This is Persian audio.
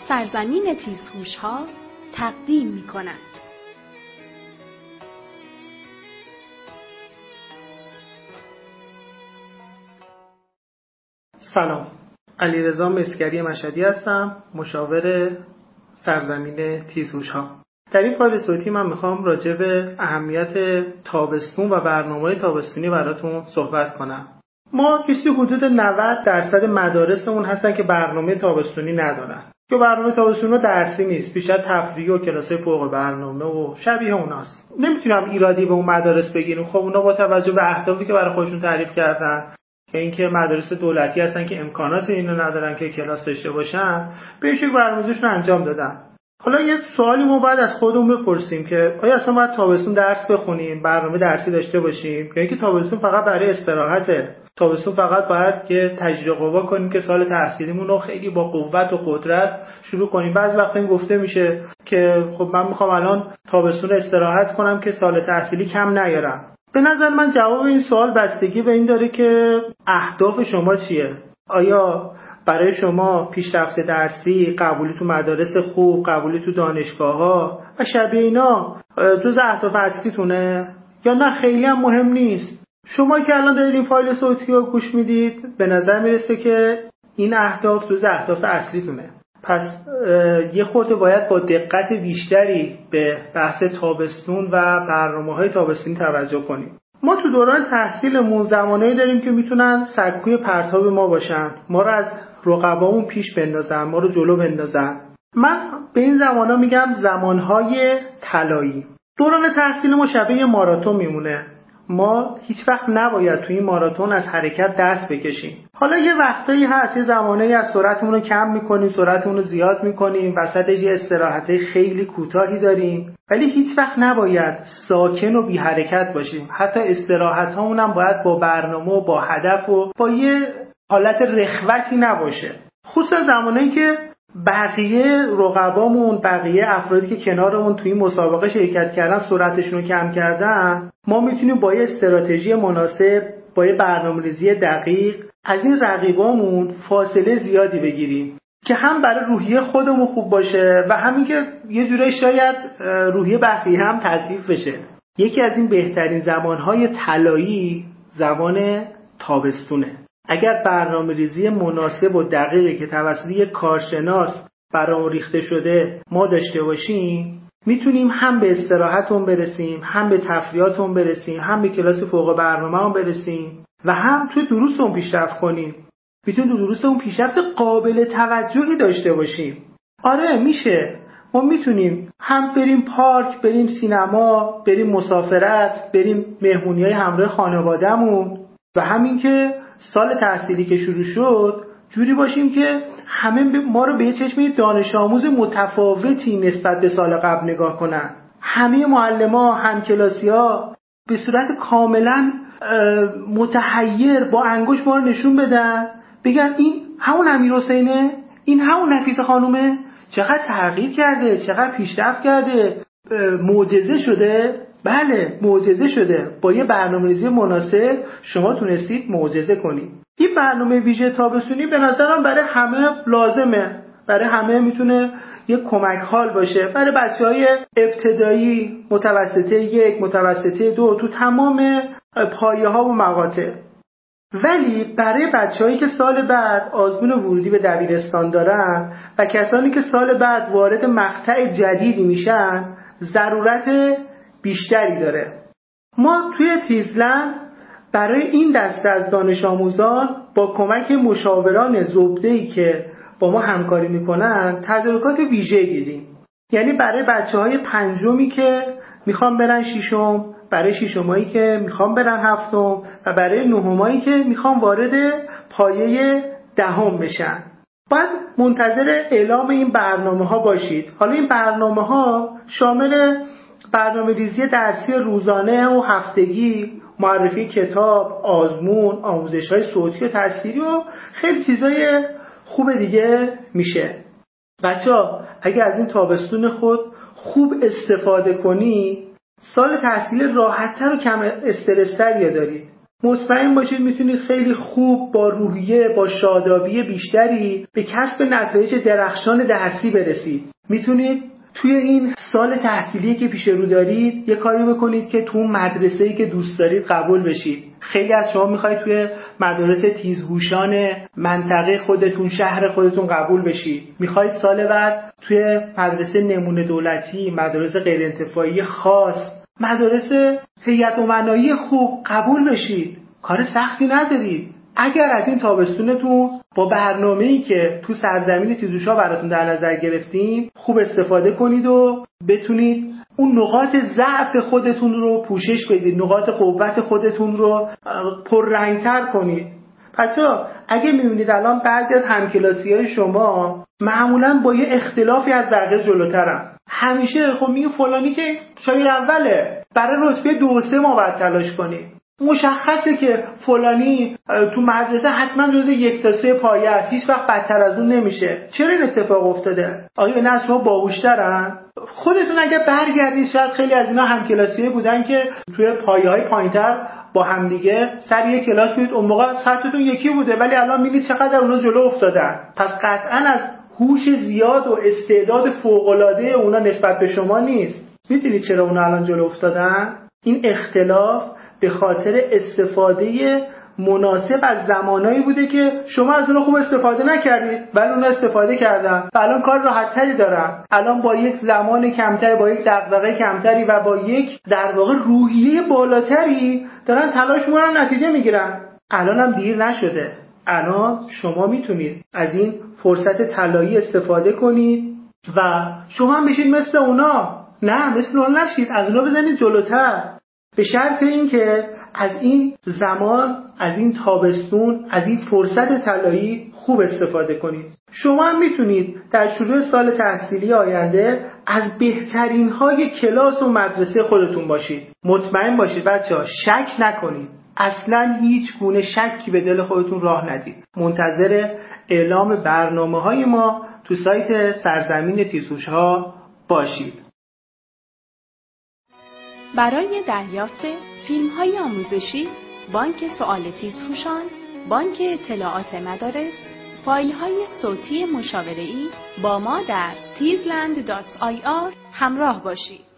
سرزمین تیزهوش‌ها تقدیم می‌کند. سلام، علیرضا مسگری مشهدی هستم، مشاور سرزمین تیزهوش‌ها. در این فایل صوتی من میخوام راجع به اهمیت تابستون و برنامه‌های تابستونی براتون صحبت کنم. ما کسی حدود 90% مدارسمون هستن که برنامه تابستونی ندارن. که برنامه تابستونی درسی نیست، بیشتر تفریحی و کلاسای فوق برنامه و شبیه اوناست. نمیتونم ایرادی به اون مدارس بگیریم. خب اونا با توجه به اهدافی که برای خودشون تعریف کردن که اینکه مدارس دولتی هستن که امکانات اینو ندارن که کلاس داشته باشن، به این شکل برنامه‌ریزیشون انجام دادن. حالا یه سوالی ما باید از خودمون بپرسیم که آیا اصلا باید تابستون درس بخونیم، برنامه درسی داشته باشیم، یا اینکه تابستون فقط برای استراحته؟ تابستون فقط باید که تجربه قوا کنیم که سال تحصیلیمون رو خیلی با قوت و قدرت شروع کنیم. بعضی وقتا این گفته میشه که خب من میخوام الان تابستون استراحت کنم که سال تحصیلی کم نیارم. به نظر من جواب این سوال بستگی به این داره که اهداف شما چیه. آیا برای شما پیشرفت درسی، قبولی تو مدارس خوب، قبولی تو دانشگاه‌ها و شبیه اینا جز اهداف اصلیتونه، یا نه خیلی هم مهم نیست؟ شما که الان دارید این فایل صوتی رو گوش میدید، به نظر میرسه که این اهداف جز اهداف اصلیتونه. پس یه خورده باید با دقت بیشتری به بحث تابستون و برنامه‌های تابستونی توجه کنیم. ما تو دوران تحصیلمون زمانهایی داریم که میتونن سکوی پرتاب ما باشن، ما رو از رقبامون پیش بندازن، ما رو جلو بندازن. من به این زمانا میگم زمانهای طلایی. دوران تحصیل ما شبیه ماراتون میمونه. ما هیچ وقت نباید توی این ماراتون از حرکت دست بکشیم. حالا یه وقتایی هست، یه زمانهایی از سرعتمون رو کم میکنیم، سرعتمون رو زیاد میکنیم، وسطش یه استراحتای خیلی کوتاهی داریم، ولی هیچ وقت نباید ساکن و بی حرکت باشیم. حتی استراحتامون هم باید با برنامه و با هدف و با یه حالت رخوتی نباشه. خصوصا زمانهایی که بقیه رقبامون، بقیه افرادی که کنارمون توی مسابقه شرکت کردن سرعتشون رو کم کردن، ما میتونیم با یه استراتژی مناسب، با یه برنامه‌ریزی دقیق از این رقیبامون فاصله زیادی بگیریم که هم برای روحیه خودمون خوب باشه و همین که یه جورایی شاید روحیه بقیه هم تضعیف بشه. یکی از این بهترین زمانهای طلایی زمان تابستونه. اگر برنامه‌ریزی مناسب و دقیقی که توسط یک کارشناس برامون ریخته شده ما داشته باشیم، میتونیم هم به استراحتمون برسیم، هم به تفریحاتمون برسیم، هم به کلاس فوق برنامه‌مون برسیم و هم توی دروسمون پیشرفت کنیم. میتونیم تو دروسمون پیشرفت قابل توجهی داشته باشیم. آره میشه. ما میتونیم هم بریم پارک، بریم سینما، بریم مسافرت، بریم مهمونی‌های همراه خانواده‌مون و همین که سال تحصیلی که شروع شد جوری باشیم که همه ما رو به یه چشم دانش آموز متفاوتی نسبت به سال قبل نگاه کنن. همه معلم‌ها، همکلاسی‌ها به صورت کاملا متحیر با انگشت ما رو نشون بدن، بگن این همون امیرحسینه، این همون نفیسه خانومه، چقدر تغییر کرده، چقدر پیشرفت کرده، معجزه شده. بله معجزه شده. با یه برنامه‌ریزی مناسب شما تونستید معجزه کنید. این برنامه ویژه تابستونی به نظرم برای همه لازمه، برای همه میتونه یه کمک حال باشه. برای بچه‌های ابتدایی، متوسطه 1، متوسطه 2، تو تمام پایه‌ها و مقاطع. ولی برای بچه‌هایی که سال بعد آزمون ورودی به دبیرستان دارن و کسانی که سال بعد وارد مقطع جدیدی میشن، ضرورت بیشتری داره. ما توی تیزلند برای این دسته از دانش آموزان با کمک مشاوران زبده‌ای که با ما همکاری میکنن تدارکات ویژه دیدیم. یعنی برای بچه‌های پنجمی که میخوان برن ششم، برای ششمایی که میخوان برن هفتم و برای نهمایی که میخوان وارد پایه دهم بشن. باید منتظر اعلام این برنامه‌ها باشید. حالا این برنامه‌ها شامل برنامه‌ریزی درسی روزانه و هفتگی، معرفی کتاب، آزمون، آموزش‌های صوتی و تصویری و خیلی چیزای خوب دیگه میشه. بچه‌ها اگه از این تابستون خود خوب استفاده کنی، سال تحصیل راحت‌تر و کم استرس‌تری دارید. مطمئن باشید میتونید خیلی خوب با روحیه، با شادابی بیشتری به کسب نتایج درخشان درسی برسید. میتونید توی این سال تحصیلی که پیش رو دارید یه کاری بکنید که تو مدرسه‌ای که دوست دارید قبول بشید. خیلی از شما میخواید توی مدارس تیزهوشان منطقه خودتون، شهر خودتون قبول بشید. میخواید سال بعد توی مدرسه نمونه دولتی، مدارس غیر انتفاعی خاص، مدارس هیئت امنایی خوب قبول بشید. کار سختی ندارید. اگر از این تابستونتون با برنامه‌ای که تو سرزمین تیزهوش‌ها براتون در نظر گرفتیم خوب استفاده کنید و بتونید اون نقاط ضعف خودتون رو پوشش بدید، نقاط قوت خودتون رو پررنگ‌تر کنید. بچه‌ها اگه می‌بینید الان بعضی از همکلاسی‌های شما معمولاً با یه اختلافی از بقیه جلوترن، همیشه خب میگه فلانی که شاگرد اوله، برای رتبه 2 و 3 ما باید تلاش کنیم. مشخصه که فلانی تو مدرسه حتما جز 1 تا 3 پایه است، هیچ وقت بدتر از اون نمیشه. چرا این اتفاق افتاده؟ آیا اینا از شما باهوش‌ترن؟ خودتون اگه برگردید شاید خیلی از اینا همکلاسی‌ها بودن که توی پایه‌های پایین‌تر با همدیگه سر یک کلاس بودید، اون موقع سطحتون یکی بوده، ولی الان می‌بینید چقدر اونا جلو افتادن. پس قطعاً از هوش زیاد و استعداد فوق‌العاده اونا نسبت به شما نیست. می‌دونید چرا اونا الان جلو افتادن؟ این اختلاف به خاطر استفاده مناسب از زمانایی بوده که شما از اونها خوب استفاده نکردید، ولی اونها استفاده کردن و الان کار راحت‌تری دارن. الان با یک زمان کمتری، با یک دغدغه کمتری و با یک در واقع روحیه بالاتری دارن تلاش می‌کنن، نتیجه میگیرن. الان هم دیر نشده. الان شما میتونید از این فرصت طلایی استفاده کنید و شما هم بشید مثل اونا. نه، مثل اونا نشید، از اونا بزنید جلوتر. به شرط اینکه از این زمان، از این تابستون، از این فرصت طلایی خوب استفاده کنید. شما هم میتونید در شروع سال تحصیلی آینده از بهترین های کلاس و مدرسه خودتون باشید. مطمئن باشید بچه‌ها، شک نکنید. اصلاً هیچ گونه شکی به دل خودتون راه ندید. منتظر اعلام برنامه‌های ما تو سایت سرزمین تیزهوش‌ها باشید. برای دریافت فیلم‌های آموزشی، بانک سوال تیزهوشان، بانک اطلاعات مدارس، فایل‌های صوتی مشاوره‌ای با ما در tizland.ir همراه باشید.